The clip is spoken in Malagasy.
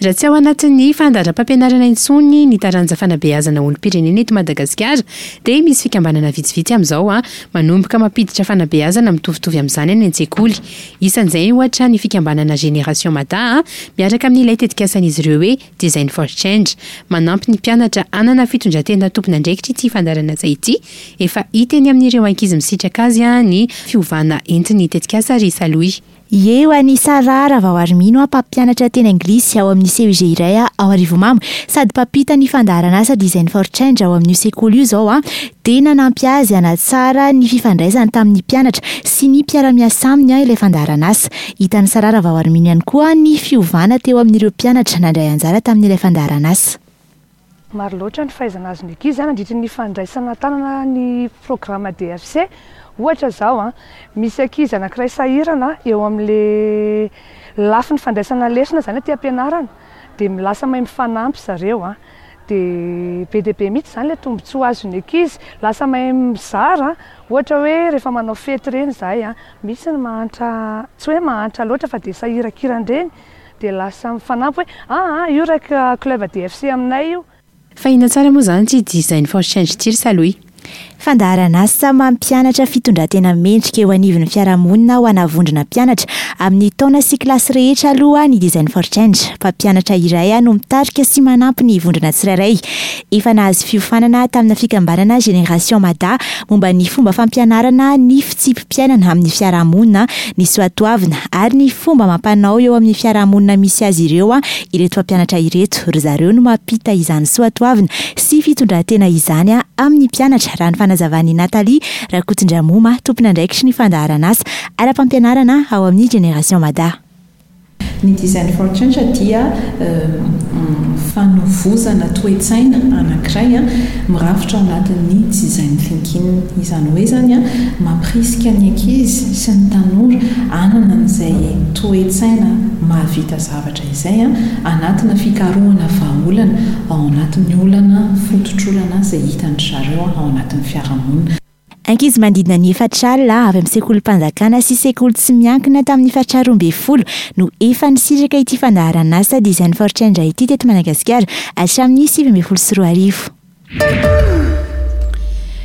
Raha tsy ao anatin'ny fandaharam-pampianarana intsony ny taranja fanabeazana olom-pirenena eto Madagasikara dia misy fikambanana vitsivitsy amin'izao manomboka mampiditra fanabeazana mitovitovy amin'izany any an-tsekoly. Isan'izay ohatra ny fikambanana Génération Mada miaraka amin'ilay tetikasan'izy ireo hoe Design for Change. Manampy ny mpianatra hanana fitondratena tompon'andraikitra ity fandarana izay ity. Efa hita eny amin'ireo ankizy misitraka azy ny fiovana entiny tetikasa Risa Louis. Eo ani Sarara Vahoarimino mpampianatra teny anglisy ao amin'ny CEG iray ao Arivomamo sady mpampita ny fandaharana asa Design for Change ao amin'ny sekoly io zao dia nanampy azy hanatsara ny fifandraisany tamin'ny mpianatra sy ny mpiara-miasa aminy ilay fandaharana asa. Hitan'ny Sarara Vahoarimino ihany koa ny fiovana teo amin'ireo mpianatra nandray anjara tamin'ilay fandaharana asa. Maro loatra ny fahaizana azon'ny ankizy nandritra ny fandraisana tanana ny programa DFC. Ohatra zao misy ankizy anankiray sahirana eo amin'le lafiny fandraisana lesona zany aty ampianarana dia milasa mahay mifanampy zareo dia be dia be mihitsy zany le tombontsoa azon'ny ankizy, lasa mahay mizara. Ohatra hoe rehefa manao fety reny zahay misy ny mahantra tsy hoe mahantra loatra fa dia sahiran-kirandreny dia lasa mifanampy hoe io raika club DFC aminay io. Fahina tsara moa zany tsy Design for Change ity Risa Louis. Fandaharana asa mampianatra fitondratena mendrika eo anivon'ny fiarahamonina ho anavondrona mpianatra amin'ny taona sy kilasy rehetra aloha ny Design for Change. Mpampianatra iray no mitarika sy manampy ny vondrona tsirairay. Efa nahazo fiofanana tamina fikambanana Génération Mada momba ny fomba fampianarana ny fitsipim-piainana amin'ny fiarahamonina, ny soatoavina ary ny fomba mampanao eo amin'ny fiarahamonina misy azy ireo ireto mpampianatra ireto. Ry zareo no mampita izany soatoavina sy fitondratena izany amin'ny mpianatra. Raha ny fanazavany Nathalie Rakotondramoma tompon'andraikitry ny fandaharana asa ara-pampianarana ao amin'ny Génération Mada. Ny Design for Change dia fanovozana toe-tsaina anankiray mirafitra ao anatin'ny design thinking. Izany hoe zany mampirisika ny ankizy sy ny tanora hanana an'izay toe-tsaina mahavita zavatra izay anatina fikarohana vahaolana ao anatin'ny olana fototr'olana izay hitan'ny zareo ao anatin'ny fiarahamonina. Ankizy mandidina ny 4 alina avy amin'ny sekolim-panjakana sy sekoly tsy miankina tamin'ny 7 no efa nisiraka ity fandaharana asa Design for Change ity teto Madagasikara hatramin'ny 2022.